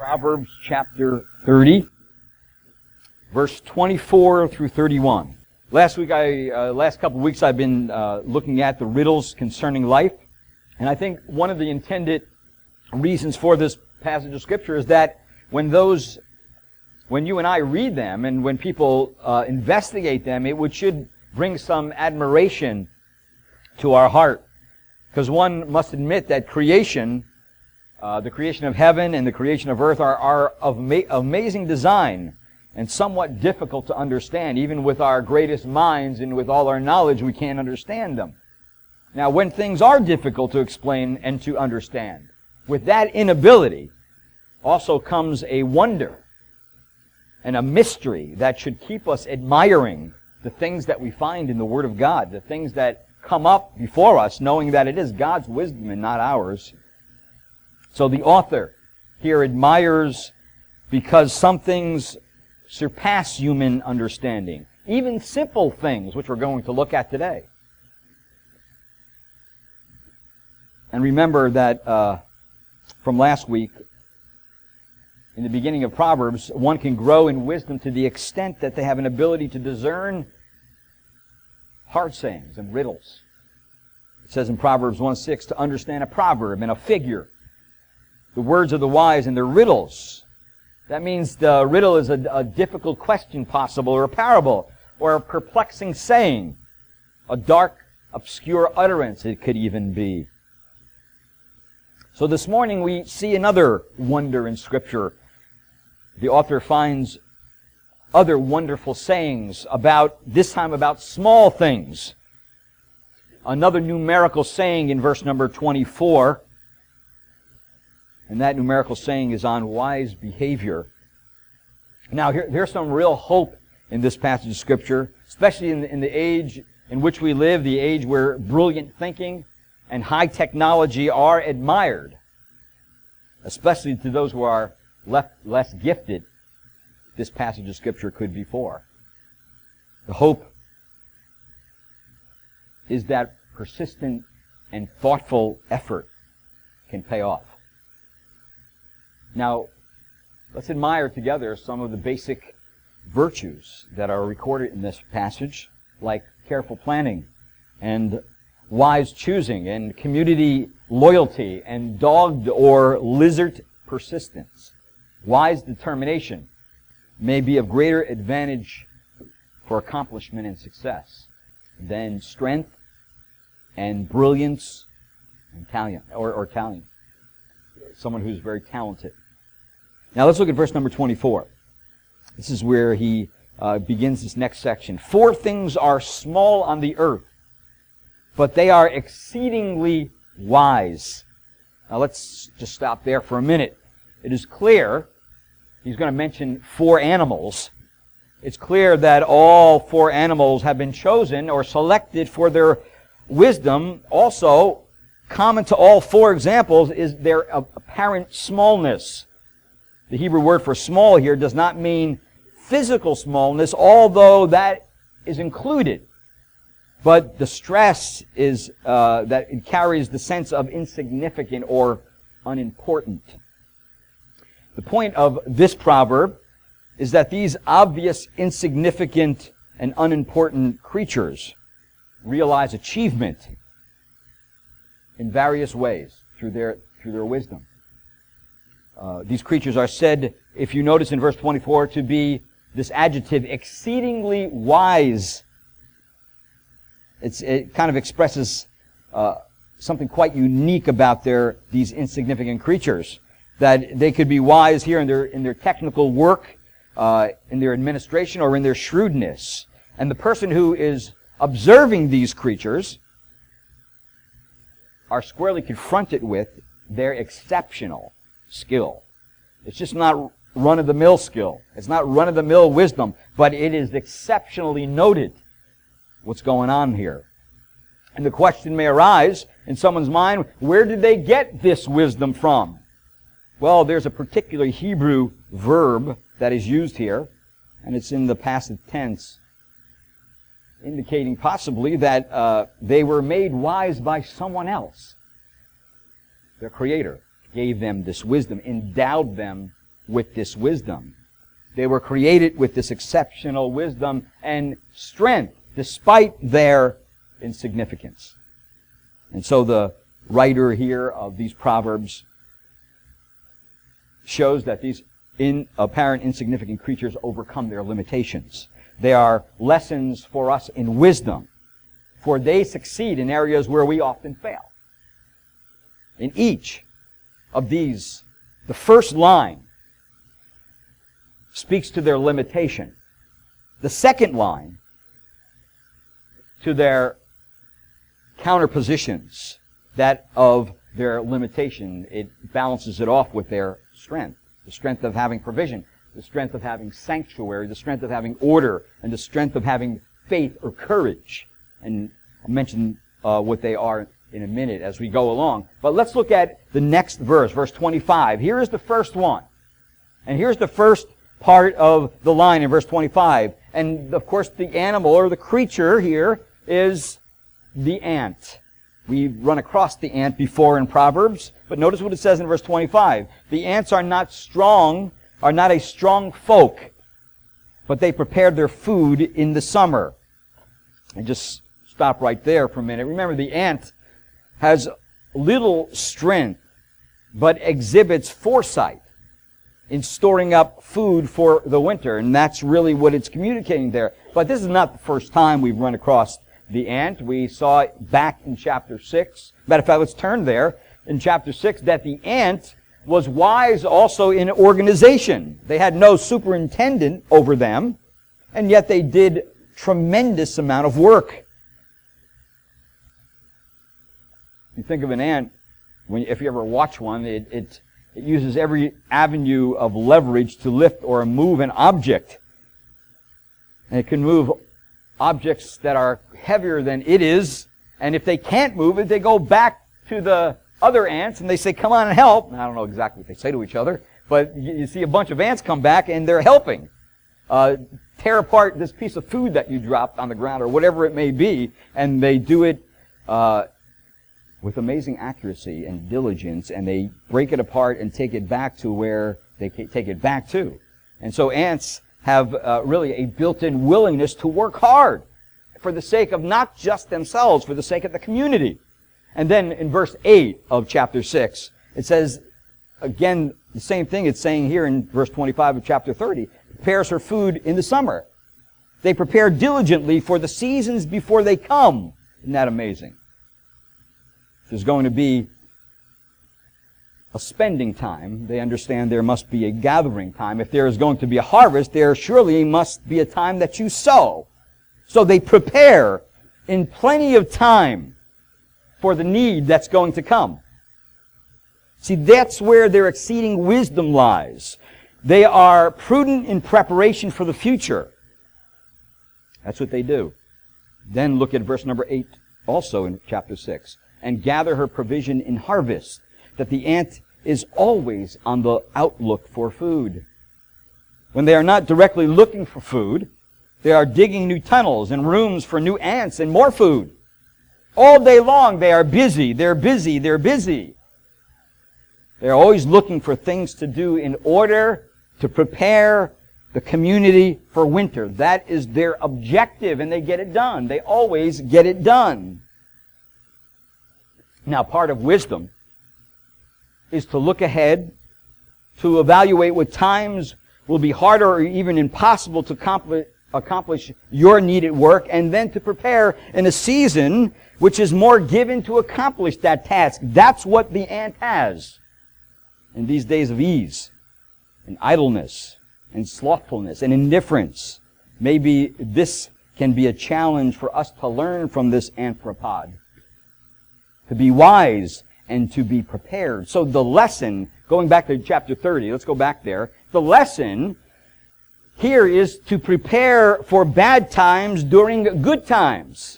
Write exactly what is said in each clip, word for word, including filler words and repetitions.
Proverbs chapter thirty, verse twenty-four through thirty-one. Last week, I uh, last couple of weeks, I've been uh, looking at the riddles concerning life, and I think one of the intended reasons for this passage of Scripture is that when those, when you and I read them, and when people uh, investigate them, it would should bring some admiration to our heart, because one must admit that creation. Uh, the creation of heaven and the creation of earth are, are of ma- amazing design and somewhat difficult to understand. Even with our greatest minds and with all our knowledge, we can't understand them. Now, when things are difficult to explain and to understand, with that inability also comes a wonder and a mystery that should keep us admiring the things that we find in the Word of God, the things that come up before us, knowing that it is God's wisdom and not ours. So the author here admires because some things surpass human understanding. Even simple things, which we're going to look at today. And remember that uh, from last week, in the beginning of Proverbs, one can grow in wisdom to the extent that they have an ability to discern hard sayings and riddles. It says in Proverbs one six, to understand a proverb and a figure, the words of the wise and their riddles. That means the riddle is a, a difficult question possible, or a parable, or a perplexing saying, a dark, obscure utterance it could even be. So this morning we see another wonder in Scripture. The author finds other wonderful sayings about, this time about small things. Another numerical saying in verse number twenty-four. And that numerical saying is on wise behavior. Now, here, there's some real hope in this passage of Scripture, especially in the, in the age in which we live, the age where brilliant thinking and high technology are admired, especially to those who are left, less gifted. This passage of Scripture could be for. The hope is that persistent and thoughtful effort can pay off. Now, let's admire together some of the basic virtues that are recorded in this passage, like careful planning and wise choosing and community loyalty and dogged or lizard persistence. Wise determination may be of greater advantage for accomplishment and success than strength and brilliance and talent, or, or talent. Someone who's very talented. Now let's look at verse number twenty-four. This is where he uh, begins this next section. Four things are small on the earth, but they are exceedingly wise. Now let's just stop there for a minute. It is clear, he's going to mention four animals. It's clear that all four animals have been chosen or selected for their wisdom. Also, common to all four examples is their apparent smallness. The Hebrew word for small here does not mean physical smallness, although that is included. But the stress is uh, that it carries the sense of insignificant or unimportant. The point of this proverb is that these obvious, insignificant, and unimportant creatures realize achievement in various ways through their through their wisdom. Uh, these creatures are said, if you notice in verse twenty-four, to be this adjective, exceedingly wise. It's, it kind of expresses uh, something quite unique about their these insignificant creatures. That they could be wise here in their in their technical work, uh, in their administration, or in their shrewdness. And the person who is observing these creatures are squarely confronted with their exceptional skill. It's just not run-of-the-mill skill. It's not run-of-the-mill wisdom, but it is exceptionally noted what's going on here. And the question may arise in someone's mind, where did they get this wisdom from? Well, there's a particular Hebrew verb that is used here, and it's in the passive tense, indicating possibly that uh, they were made wise by someone else. Their Creator gave them this wisdom, endowed them with this wisdom. They were created with this exceptional wisdom and strength, despite their insignificance. And so the writer here of these Proverbs shows that these in apparent insignificant creatures overcome their limitations. They are lessons for us in wisdom, for they succeed in areas where we often fail. In each of these, the first line speaks to their limitation. The second line to their counterpositions, that of their limitation. It balances it off with their strength. The strength of having provision, the strength of having sanctuary, the strength of having order, and the strength of having faith or courage. And I'll mention uh, what they are in a minute as we go along. But let's look at the next verse, verse twenty-five. Here is the first one. And here's the first part of the line in verse twenty-five. And of course the animal or the creature here is the ant. We've run across the ant before in Proverbs, but notice what it says in verse twenty-five. The ants are not strong, are not a strong folk, but they prepared their food in the summer. And just stop right there for a minute. Remember, the ant has little strength, but exhibits foresight in storing up food for the winter, and that's really what it's communicating there. But this is not the first time we've run across the ant. We saw it back in chapter six. Matter of fact, let's turn there. In chapter six, that the ant was wise also in organization. They had no superintendent over them, and yet they did tremendous amount of work. You think of an ant, when if you ever watch one, it, it, it uses every avenue of leverage to lift or move an object. And it can move objects that are heavier than it is, and if they can't move it, they go back to the other ants and they say, come on and help. And I don't know exactly what they say to each other, but you, you see a bunch of ants come back and they're helping. Uh, tear apart this piece of food that you dropped on the ground or whatever it may be, and they do it uh, with amazing accuracy and diligence, and they break it apart and take it back to where they take it back to. And so ants have uh, really a built-in willingness to work hard for the sake of not just themselves, for the sake of the community. And then in verse eight of chapter six, it says, again, the same thing it's saying here in verse twenty-five of chapter thirty, prepares her food in the summer. They prepare diligently for the seasons before they come. Isn't that amazing? There's going to be a spending time. They understand there must be a gathering time. If there is going to be a harvest, there surely must be a time that you sow. So they prepare in plenty of time for the need that's going to come. See, that's where their exceeding wisdom lies. They are prudent in preparation for the future. That's what they do. Then look at verse number eight also in chapter six. And gather her provision in harvest, that the ant is always on the outlook for food. When they are not directly looking for food, they are digging new tunnels and rooms for new ants and more food. All day long they are busy, they're busy, they're busy. They're always looking for things to do in order to prepare the community for winter. That is their objective, and they get it done. They always get it done. Now, part of wisdom is to look ahead, to evaluate what times will be harder or even impossible to accomplish, accomplish your needed work, and then to prepare in a season which is more given to accomplish that task. That's what the ant has in these days of ease and idleness and slothfulness and indifference. Maybe this can be a challenge for us to learn from this anthropod, to be wise and to be prepared. So the lesson, going back to chapter thirty, let's go back there. The lesson here is to prepare for bad times during good times.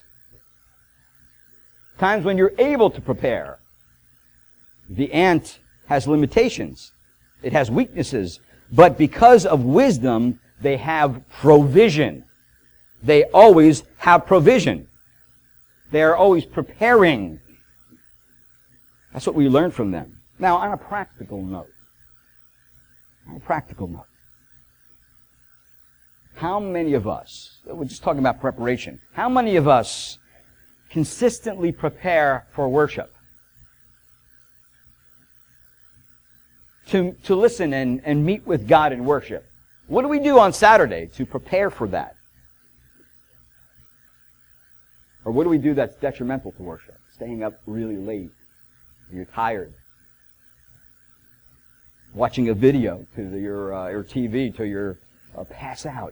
Times when you're able to prepare. The ant has limitations. It has weaknesses. But because of wisdom, they have provision. They always have provision. They are always preparing. That's what we learn from them. Now, on a practical note, On a practical note, how many of us, we're just talking about preparation, how many of us consistently prepare for worship? To, to listen and, and meet with God in worship. What do we do on Saturday to prepare for that? Or what do we do that's detrimental to worship? Staying up really late. You're tired. Watching a video to the, your, uh, your T V till you're uh, pass out.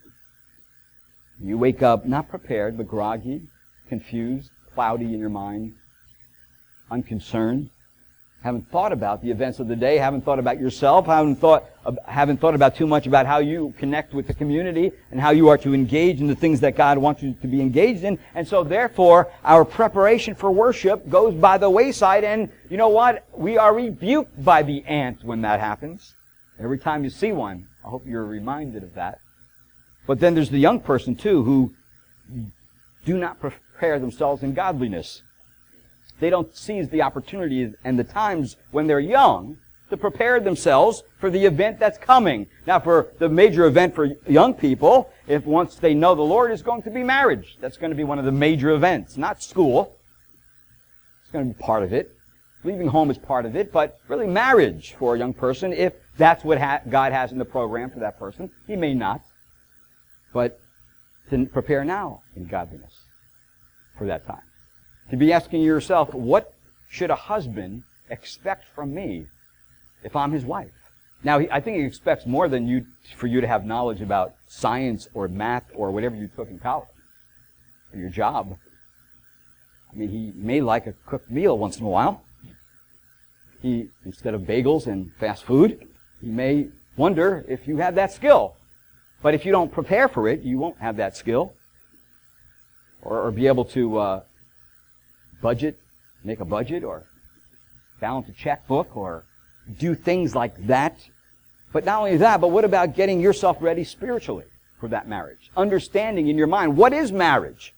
You wake up not prepared, but groggy, confused, cloudy in your mind, unconcerned. Haven't thought about the events of the day, haven't thought about yourself, haven't thought haven't thought about too much about how you connect with the community and how you are to engage in the things that God wants you to be engaged in. And so therefore, our preparation for worship goes by the wayside, and you know what? We are rebuked by the ant when that happens. Every time you see one, I hope you're reminded of that. But then there's the young person too who do not prepare themselves in godliness. They don't seize the opportunities and the times when they're young to prepare themselves for the event that's coming. Now, for the major event for young people, if once they know the Lord, is going to be marriage. That's going to be one of the major events, not school. It's going to be part of it. Leaving home is part of it, but really marriage for a young person, if that's what ha- God has in the program for that person. He may not. But to prepare now in godliness for that time. To be asking yourself, what should a husband expect from me if I'm his wife? Now, I think he expects more than you for you to have knowledge about science or math or whatever you took in college or your job. I mean, he may like a cooked meal once in a while. He, instead of bagels and fast food, he may wonder if you have that skill. But if you don't prepare for it, you won't have that skill or, or be able to uh, budget, make a budget, or balance a checkbook, or do things like that. But not only that, but what about getting yourself ready spiritually for that marriage? Understanding in your mind, what is marriage?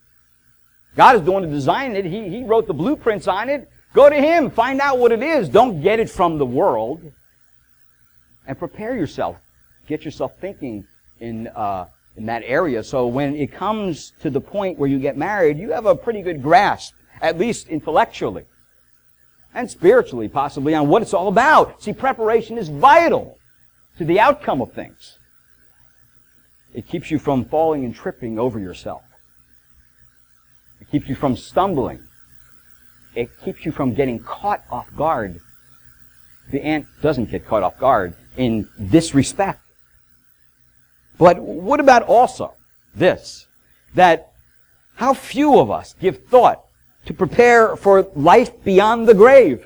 God is the one who designed it. He, he wrote the blueprints on it. Go to Him. Find out what it is. Don't get it from the world. And prepare yourself. Get yourself thinking in uh, in that area. So when it comes to the point where you get married, you have a pretty good grasp, at least intellectually and spiritually, possibly, on what it's all about. See, preparation is vital to the outcome of things. It keeps you from falling and tripping over yourself. It keeps you from stumbling. It keeps you from getting caught off guard. The ant doesn't get caught off guard in this respect. But what about also this? That how few of us give thought to prepare for life beyond the grave.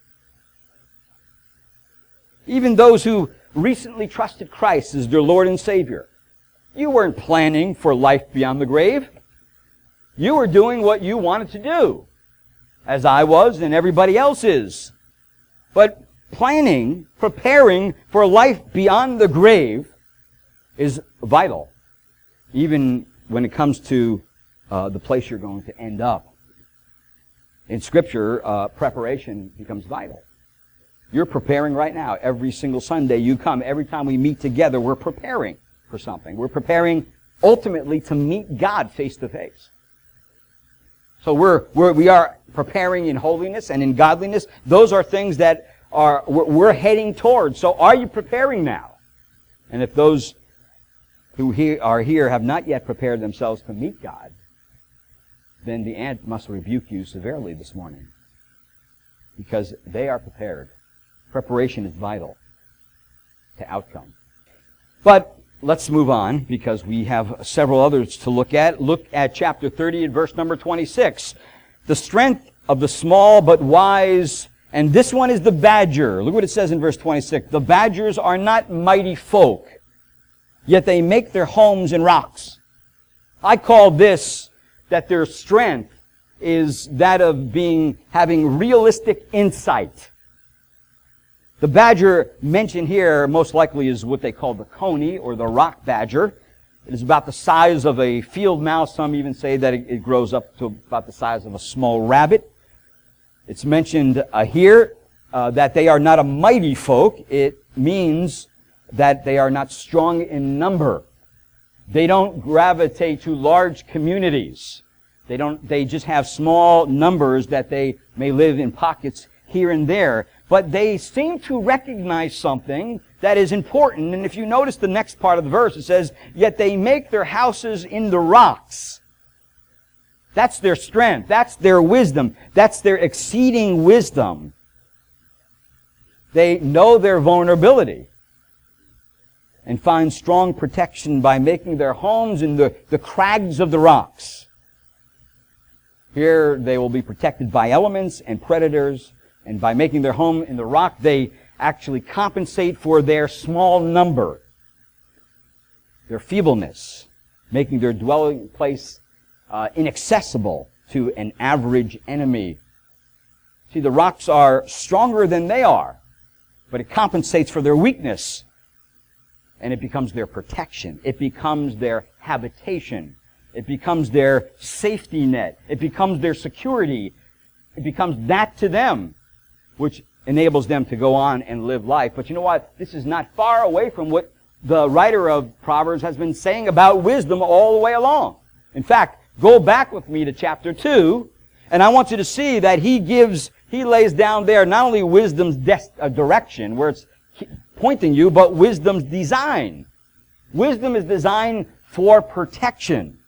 Even those who recently trusted Christ as their Lord and Savior. You weren't planning for life beyond the grave. You were doing what you wanted to do, as I was and everybody else is. But planning, preparing for life beyond the grave is vital, even when it comes to uh, the place you're going to end up. In Scripture, uh, preparation becomes vital. You're preparing right now. Every single Sunday you come. Every time we meet together, we're preparing for something. We're preparing ultimately to meet God face to face. So we're, we're we are preparing in holiness and in godliness. Those are things that are we're, we're heading towards. So are you preparing now? And if those who he, are here have not yet prepared themselves to meet God, then the ant must rebuke you severely this morning, because they are prepared. Preparation is vital to outcome. But let's move on, because we have several others to look at. Look at chapter thirty and verse number twenty-six. The strength of the small but wise, and this one is the badger. Look what it says in verse twenty-six. The badgers are not mighty folk, yet they make their homes in rocks. I call this that their strength is that of being, having realistic insight. The badger mentioned here most likely is what they call the coney, or the rock badger. It is about the size of a field mouse. Some even say that it, it grows up to about the size of a small rabbit. It's mentioned uh, here uh, that they are not a mighty folk. It means that they are not strong in number. They don't gravitate to large communities. They don't, they just have small numbers that they may live in pockets here and there. But they seem to recognize something that is important. And if you notice the next part of the verse, it says, yet they make their houses in the rocks. That's their strength. That's their wisdom. That's their exceeding wisdom. They know their vulnerability and find strong protection by making their homes in the, the crags of the rocks. Here they will be protected by elements and predators, and by making their home in the rock, they actually compensate for their small number, their feebleness, making their dwelling place uh, inaccessible to an average enemy. See, the rocks are stronger than they are, but it compensates for their weakness, and it becomes their protection. It becomes their habitation. It becomes their safety net. It becomes their security. It becomes that to them, which enables them to go on and live life. But you know what? This is not far away from what the writer of Proverbs has been saying about wisdom all the way along. In fact, go back with me to chapter two, and I want you to see that he gives, he lays down there not only wisdom's des- uh, direction, where it's pointing you, but wisdom's design. Wisdom is designed for protection.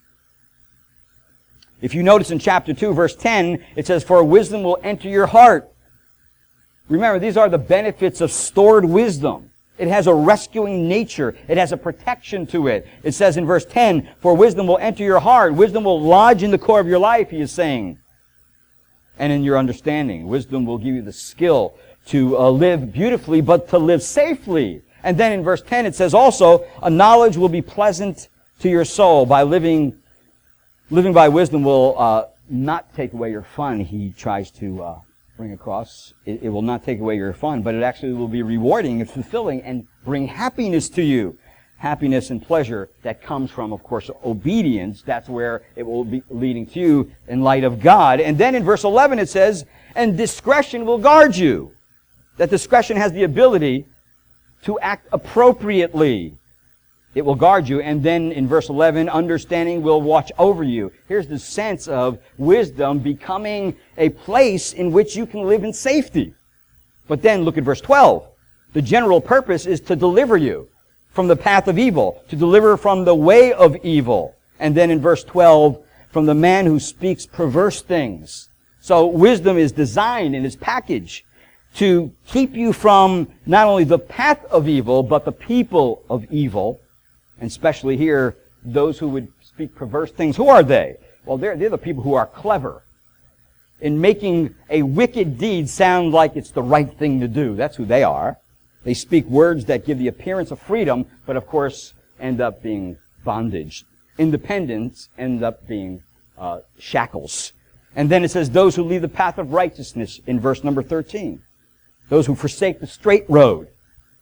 If you notice in chapter two, verse ten, it says, for wisdom will enter your heart. Remember, these are the benefits of stored wisdom. It has a rescuing nature. It has a protection to it. It says in verse ten, for wisdom will enter your heart. Wisdom will lodge in the core of your life, he is saying. And in your understanding. Wisdom will give you the skill to uh, live beautifully, but to live safely. And then in verse ten, it says also, a knowledge will be pleasant to your soul. By living Living by wisdom will uh, not take away your fun, he tries to uh, bring across. It, it will not take away your fun, but it actually will be rewarding and fulfilling and bring happiness to you. Happiness and pleasure that comes from, of course, obedience. That's where it will be leading to you in light of God. And then in verse eleven it says, and discretion will guard you. That discretion has the ability to act appropriately. It will guard you. And then in verse eleven, understanding will watch over you. Here's the sense of wisdom becoming a place in which you can live in safety. But then look at verse twelve. The general purpose is to deliver you from the path of evil, to deliver from the way of evil. And then in verse twelve, from the man who speaks perverse things. So wisdom is designed in its package to keep you from not only the path of evil, but the people of evil. And especially here, those who would speak perverse things. Who are they? Well, they're, they're the people who are clever in making a wicked deed sound like it's the right thing to do. That's who they are. They speak words that give the appearance of freedom, but of course end up being bondage. Independence end up being uh, shackles. And then it says, those who leave the path of righteousness in verse number thirteen. Those who forsake the straight road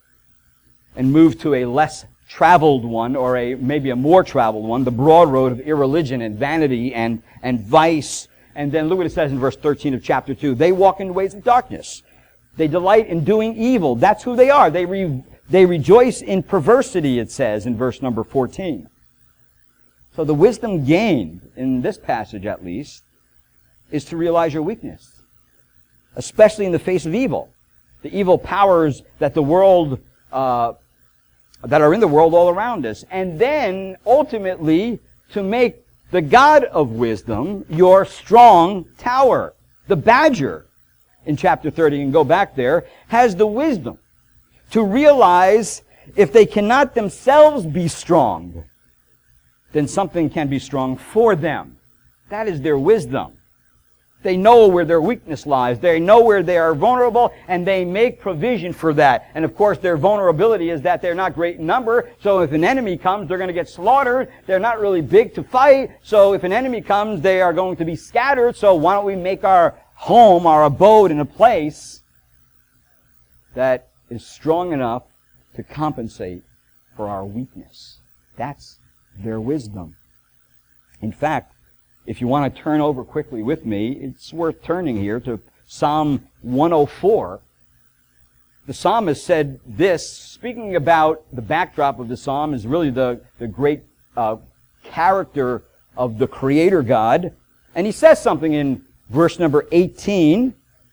and move to a less traveled one, or a maybe a more traveled one, the broad road of irreligion and vanity and, and vice. And then look what it says in verse thirteen of chapter two. They walk in ways of darkness. They delight in doing evil. That's who they are. They re, they rejoice in perversity, it says in verse number fourteen. So the wisdom gained, in this passage at least, is to realize your weakness, especially in the face of evil. The evil powers that the world, uh, that are in the world all around us. And then, ultimately, to make the God of wisdom your strong tower. The badger, in chapter thirty, and go back there, has the wisdom to realize if they cannot themselves be strong, then something can be strong for them. That is their wisdom. They know where their weakness lies. They know where they are vulnerable, and they make provision for that. And of course, their vulnerability is that they're not great in number, so if an enemy comes, they're going to get slaughtered. They're not really big to fight, so if an enemy comes, they are going to be scattered. So why don't we make our home, our abode, in a place that is strong enough to compensate for our weakness? That's their wisdom. In fact, if you want to turn over quickly with me, it's worth turning here to Psalm one oh four. the psalmist said this, speaking about the backdrop of the psalm is really the, the great uh, character of the Creator God. And he says something in verse number eighteen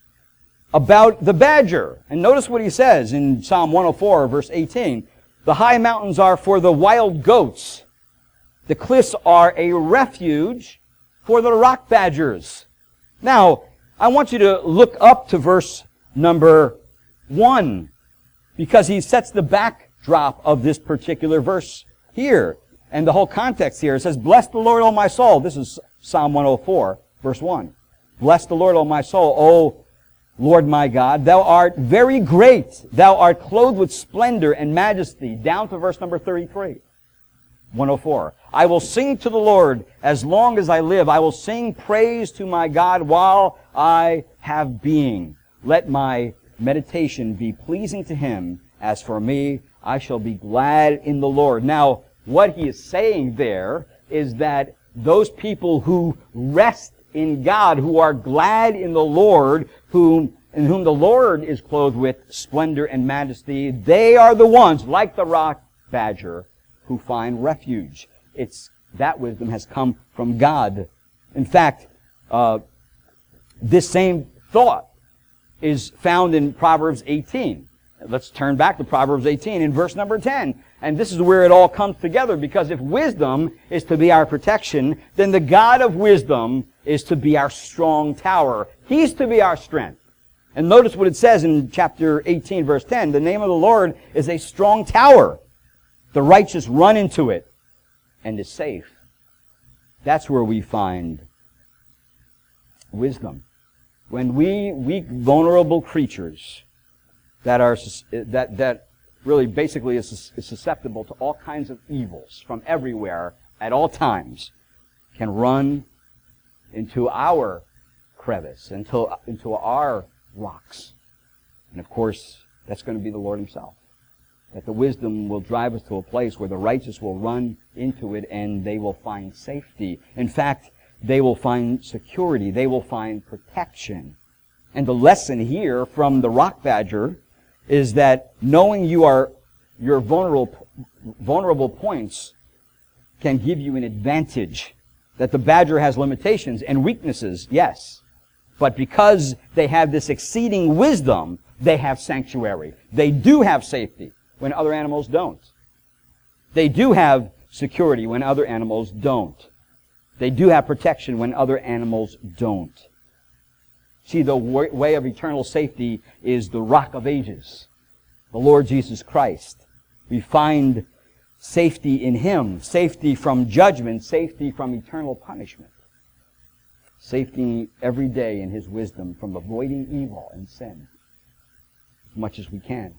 about the badger. And notice what he says in Psalm one oh four, verse eighteen. The high mountains are for the wild goats. The cliffs are a refuge for the rock badgers. Now, I want you to look up to verse number one, because he sets the backdrop of this particular verse here. And the whole context here, it says, Bless the Lord, O my soul. This is Psalm one oh four, verse one. Bless the Lord, O my soul, O Lord my God, thou art very great. Thou art clothed with splendor and majesty. Down to verse number thirty-three. one oh four. I will sing to the Lord as long as I live. I will sing praise to my God while I have being. Let my meditation be pleasing to Him. As for me, I shall be glad in the Lord. Now, what he is saying there is that those people who rest in God, who are glad in the Lord, whom, in whom the Lord is clothed with splendor and majesty, they are the ones, like the rock badger, who find refuge. It's, that wisdom has come from God. In fact, uh, this same thought is found in Proverbs eighteen. Let's turn back to Proverbs eighteen in verse number ten. And this is where it all comes together, because if wisdom is to be our protection, then the God of wisdom is to be our strong tower. He's to be our strength. And notice what it says in chapter eighteen, verse ten. The name of the Lord is a strong tower. The righteous run into it and is safe. That's where we find wisdom. When we, weak, vulnerable creatures that are, that, that really basically is, is susceptible to all kinds of evils from everywhere at all times, can run into our crevice, into, into our rocks. And of course, that's going to be the Lord Himself. That the wisdom will drive us to a place where the righteous will run into it and they will find safety. In fact, they will find security. They will find protection. And the lesson here from the rock badger is that knowing you are, your vulnerable, vulnerable points can give you an advantage. That the badger has limitations and weaknesses, yes. But because they have this exceeding wisdom, they have sanctuary. They do have safety when other animals don't. They do have security when other animals don't. They do have protection when other animals don't. See, the way of eternal safety is the Rock of Ages, the Lord Jesus Christ. We find safety in Him, safety from judgment, safety from eternal punishment. Safety every day in His wisdom from avoiding evil and sin as much as we can.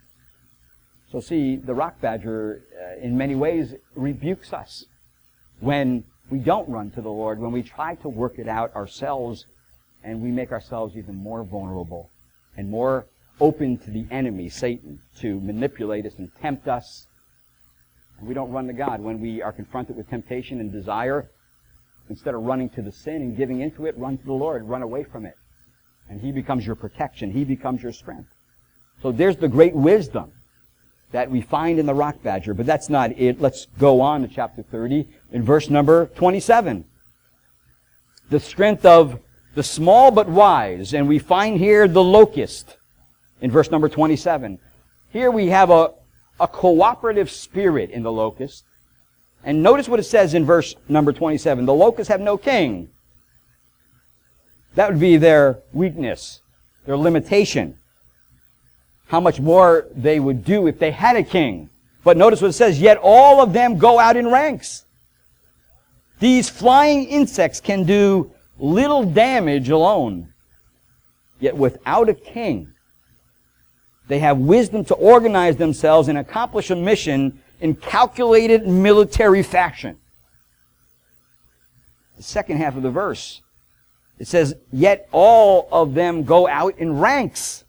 So see, the rock badger uh, in many ways rebukes us when we don't run to the Lord, when we try to work it out ourselves, and we make ourselves even more vulnerable and more open to the enemy, Satan, to manipulate us and tempt us. And we don't run to God. When we are confronted with temptation and desire, instead of running to the sin and giving into it, run to the Lord, run away from it. And He becomes your protection. He becomes your strength. So there's the great wisdom that we find in the rock badger. But that's not it. Let's go on to chapter thirty in verse number twenty-seven. The strength of the small but wise. And we find here the locust in verse number twenty-seven. Here we have a, a cooperative spirit in the locust. And notice what it says in verse number twenty-seven. The locusts have no king. That would be their weakness, their limitation. How much more they would do if they had a king. But notice what it says, yet all of them go out in ranks. These flying insects can do little damage alone. Yet without a king, they have wisdom to organize themselves and accomplish a mission in calculated military fashion. The second half of the verse, it says, yet all of them go out in ranks.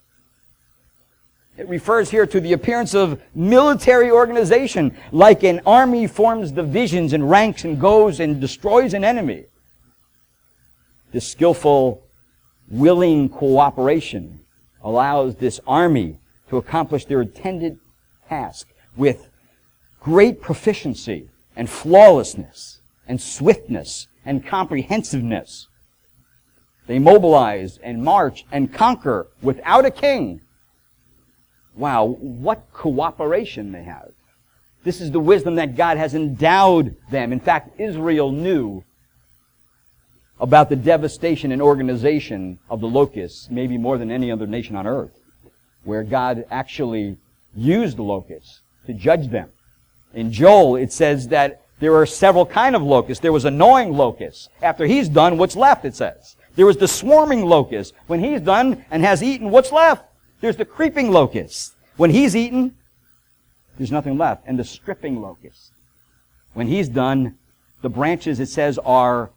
It refers here to the appearance of military organization, like an army forms divisions and ranks and goes and destroys an enemy. This skillful, willing cooperation allows this army to accomplish their intended task with great proficiency and flawlessness and swiftness and comprehensiveness. They mobilize and march and conquer without a king. Wow, what cooperation they have. This is the wisdom that God has endowed them. In fact, Israel knew about the devastation and organization of the locusts, maybe more than any other nation on earth, where God actually used the locusts to judge them. In Joel, it says that there are several kind of locusts. There was a gnawing locust. After he's done, what's left, it says. There was the swarming locust. When he's done and has eaten, what's left? There's the creeping locust. When he's eaten, there's nothing left. And the stripping locust. When he's done, the branches, it says, are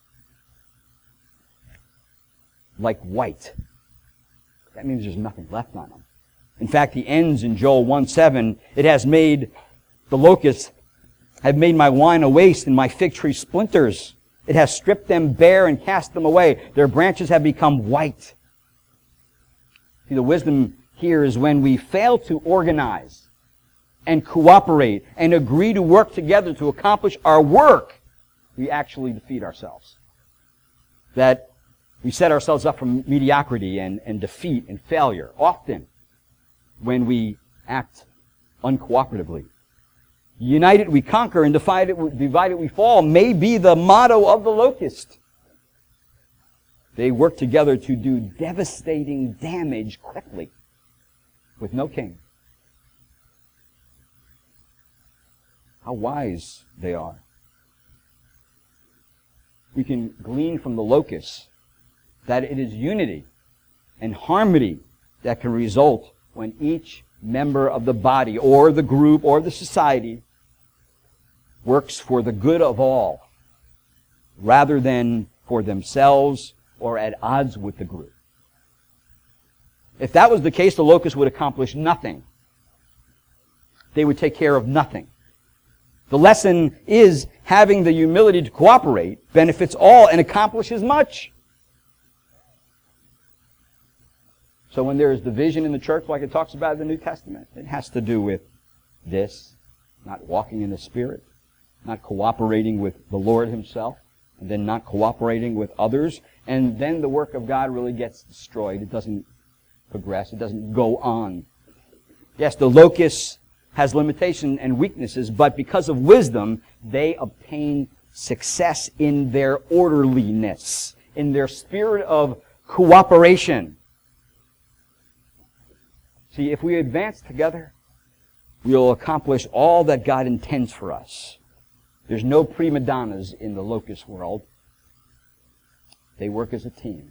like white. That means there's nothing left on them. In fact, he ends in Joel one seven, it has made, the locusts have made my wine a waste and my fig tree splinters. It has stripped them bare and cast them away. Their branches have become white. See, the wisdom here is when we fail to organize and cooperate and agree to work together to accomplish our work, we actually defeat ourselves. That we set ourselves up for mediocrity and, and defeat and failure, often when we act uncooperatively. United we conquer and divided, divided we fall may be the motto of the locust. They work together to do devastating damage quickly with no king. How wise they are. We can glean from the locusts that it is unity and harmony that can result when each member of the body or the group or the society works for the good of all rather than for themselves or at odds with the group. If that was the case, the locusts would accomplish nothing. They would take care of nothing. The lesson is having the humility to cooperate benefits all and accomplishes much. So when there is division in the church, like it talks about in the New Testament, it has to do with this, not walking in the Spirit, not cooperating with the Lord Himself, and then not cooperating with others, and then the work of God really gets destroyed. It doesn't progress. It doesn't go on. Yes, the locust has limitations and weaknesses, but because of wisdom, they obtain success in their orderliness, in their spirit of cooperation. See, if we advance together, we'll accomplish all that God intends for us. There's no prima donnas in the locust world. They work as a team.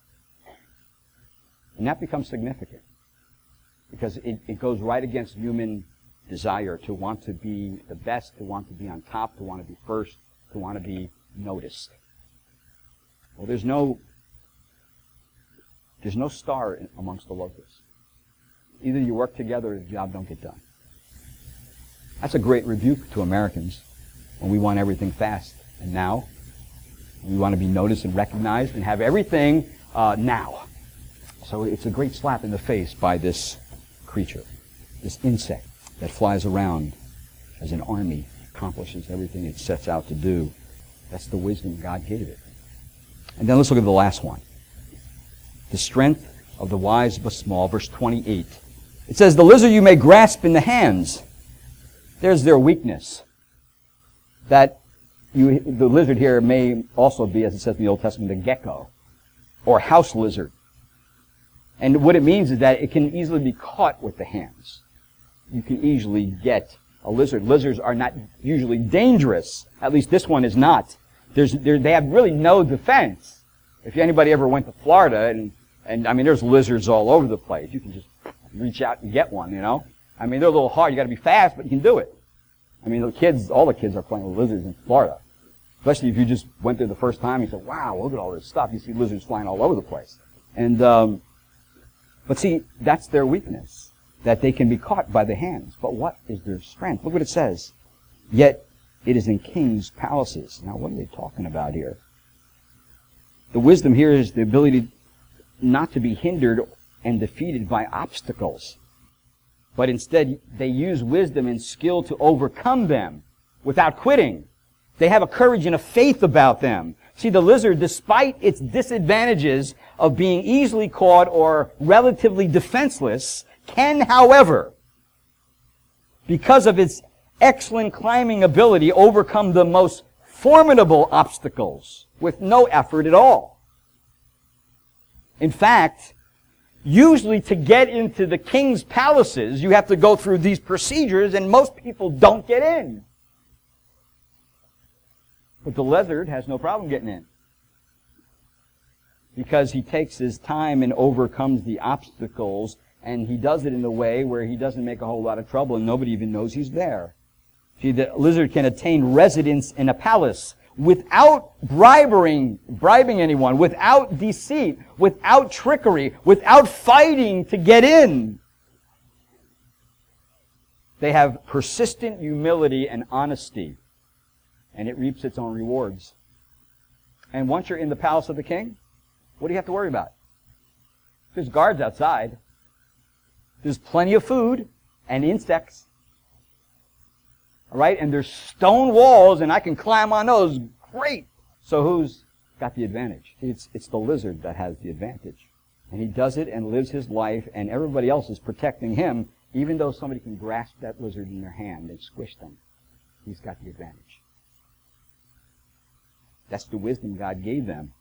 And that becomes significant because it, it goes right against human desire to want to be the best, to want to be on top, to want to be first, to want to be noticed. Well, there's no, there's no star in, amongst the locusts. Either you work together or the job don't get done. That's a great rebuke to Americans when we want everything fast and now. We want to be noticed and recognized and have everything uh, now. So it's a great slap in the face by this creature, this insect that flies around as an army, accomplishes everything it sets out to do. That's the wisdom God gave it. And then let's look at the last one. The strength of the wise but small, verse twenty-eight. It says, the lizard you may grasp in the hands. There's their weakness. That you, the lizard here may also be, as it says in the Old Testament, the gecko or house lizard. And what it means is that it can easily be caught with the hands. You can easily get a lizard. Lizards are not usually dangerous. At least this one is not. There's, they have really no defense. If anybody ever went to Florida, and, and I mean, there's lizards all over the place. You can just reach out and get one, you know. I mean, they're a little hard. You got to be fast, but you can do it. I mean, the kids, all the kids are playing with lizards in Florida. Especially if you just went there the first time and you said, wow, look at all this stuff. You see lizards flying all over the place. And, um, but see, that's their weakness, that they can be caught by the hands. But what is their strength? Look what it says. Yet it is in kings' palaces. Now, what are they talking about here? The wisdom here is the ability not to be hindered and defeated by obstacles. But instead, they use wisdom and skill to overcome them without quitting. They have a courage and a faith about them. See, the lizard, despite its disadvantages of being easily caught or relatively defenseless, can, however, because of its excellent climbing ability, overcome the most formidable obstacles with no effort at all. In fact, usually to get into the king's palaces, you have to go through these procedures, and most people don't get in. But the lizard has no problem getting in, because he takes his time and overcomes the obstacles, and he does it in a way where he doesn't make a whole lot of trouble and nobody even knows he's there. See, the lizard can attain residence in a palace without bribing, bribing anyone, without deceit, without trickery, without fighting to get in. They have persistent humility and honesty, and it reaps its own rewards. And once you're in the palace of the king, what do you have to worry about? There's guards outside. There's plenty of food and insects. All right? And there's stone walls, and I can climb on those. Great! So who's got the advantage? It's, it's the lizard that has the advantage. And he does it and lives his life, and everybody else is protecting him, even though somebody can grasp that lizard in their hand and squish them. He's got the advantage. That's the wisdom God gave them.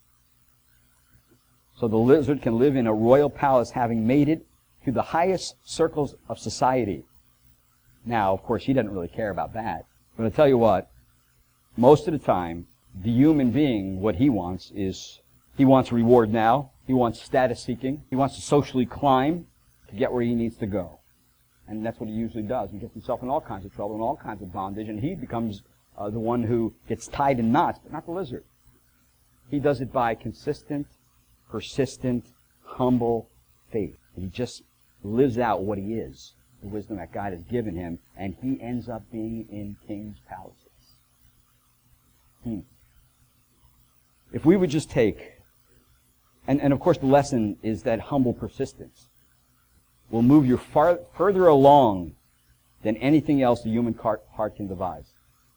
So the lizard can live in a royal palace, having made it to the highest circles of society. Now, of course, he doesn't really care about that. But I'll tell you what, most of the time, the human being, what he wants is, he wants reward now, he wants status seeking, he wants to socially climb to get where he needs to go. And that's what he usually does. He gets himself in all kinds of trouble and all kinds of bondage, and he becomes uh, the one who gets tied in knots, but not the lizard. He does it by consistent, persistent, humble faith. And he just lives out what he is, the wisdom that God has given him, and he ends up being in king's palaces. Hmm. If we would just take, and, and of course the lesson is that humble persistence will move you far, further along than anything else the human heart, heart can devise.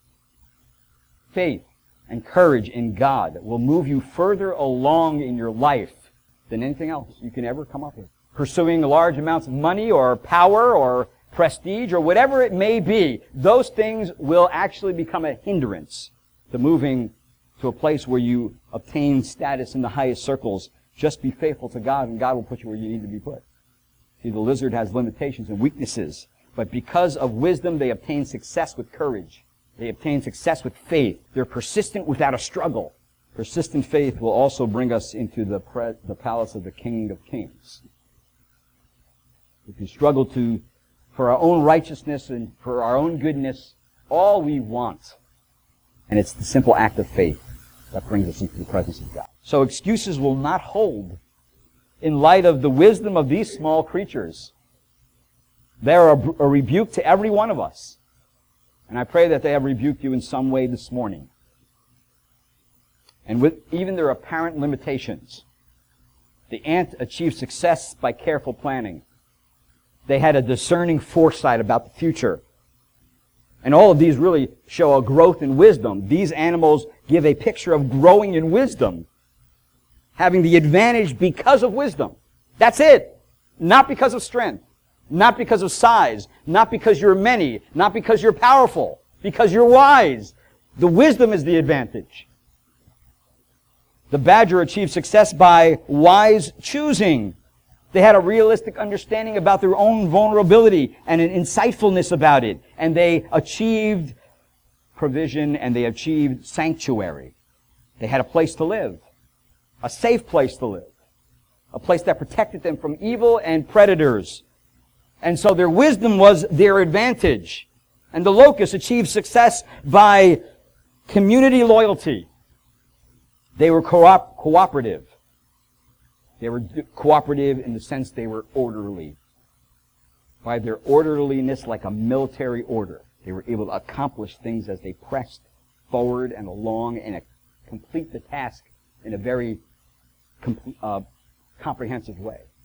Faith and courage in God will move you further along in your life than anything else you can ever come up with. Pursuing large amounts of money or power or prestige or whatever it may be, those things will actually become a hindrance to moving to a place where you obtain status in the highest circles. Just be faithful to God, and God will put you where you need to be put. See, the lizard has limitations and weaknesses, but because of wisdom, they obtain success with courage. They obtain success with faith. They're persistent without a struggle. Persistent faith will also bring us into the, pre- the palace of the King of Kings. We can struggle to, for our own righteousness and for our own goodness, all we want. And it's the simple act of faith that brings us into the presence of God. So excuses will not hold in light of the wisdom of these small creatures. They're a, a rebuke to every one of us. And I pray that they have rebuked you in some way this morning. And with even their apparent limitations, the ant achieved success by careful planning. They had a discerning foresight about the future. And all of these really show a growth in wisdom. These animals give a picture of growing in wisdom, having the advantage because of wisdom. That's it. Not because of strength. Not because of size. Not because you're many. Not because you're powerful. Because you're wise. The wisdom is the advantage. The badger achieved success by wise choosing. They had a realistic understanding about their own vulnerability and an insightfulness about it. And they achieved provision and they achieved sanctuary. They had a place to live. A safe place to live. A place that protected them from evil and predators. And so their wisdom was their advantage. And the locust achieved success by community loyalty. They were co- cooperative. They were cooperative in the sense they were orderly. By their orderliness, like a military order, they were able to accomplish things as they pressed forward and along and complete the task in a very comp- uh, comprehensive way.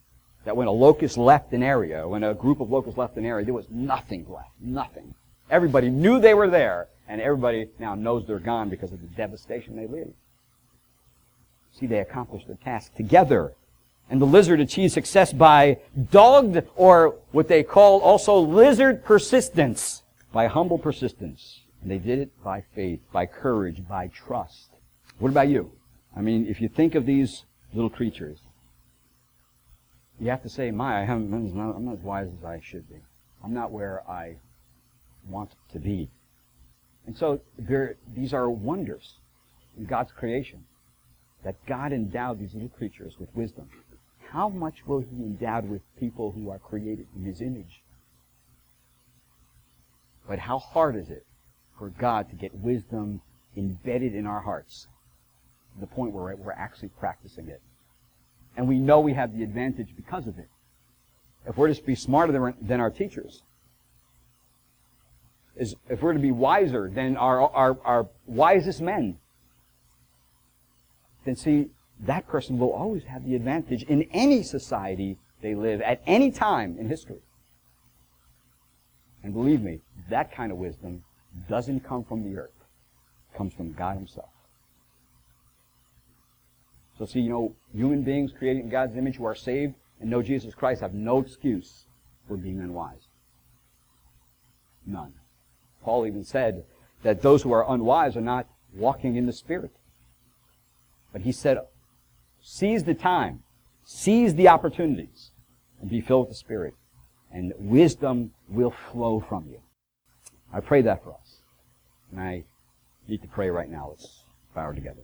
that when a locust left an area, when a group of locusts left an area, there was nothing left. Nothing. Everybody knew they were there, and everybody now knows they're gone because of the devastation they leave. See, they accomplished their task together. And the lizard achieved success by dogged, or what they call also lizard persistence, by humble persistence. And they did it by faith, by courage, by trust. What about you? I mean, if you think of these little creatures, you have to say, my, I haven't, I'm not, I'm not as wise as I should be. I'm not where I want to be. And so these are wonders in God's creation, that God endowed these little creatures with wisdom. How much will He endow with people who are created in His image? But how hard is it for God to get wisdom embedded in our hearts to the point where we're actually practicing it? And we know we have the advantage because of it. If we're to be smarter than, than our teachers, is if we're to be wiser than our, our, our wisest men, then see, that person will always have the advantage in any society they live at any time in history. And believe me, that kind of wisdom doesn't come from the earth. It comes from God Himself. So see, you know, human beings created in God's image who are saved and know Jesus Christ have no excuse for being unwise. None. Paul even said that those who are unwise are not walking in the Spirit. But he said, seize the time, seize the opportunities, and be filled with the Spirit, and wisdom will flow from you. I pray that for us. And I need to pray right now. Let's bow together.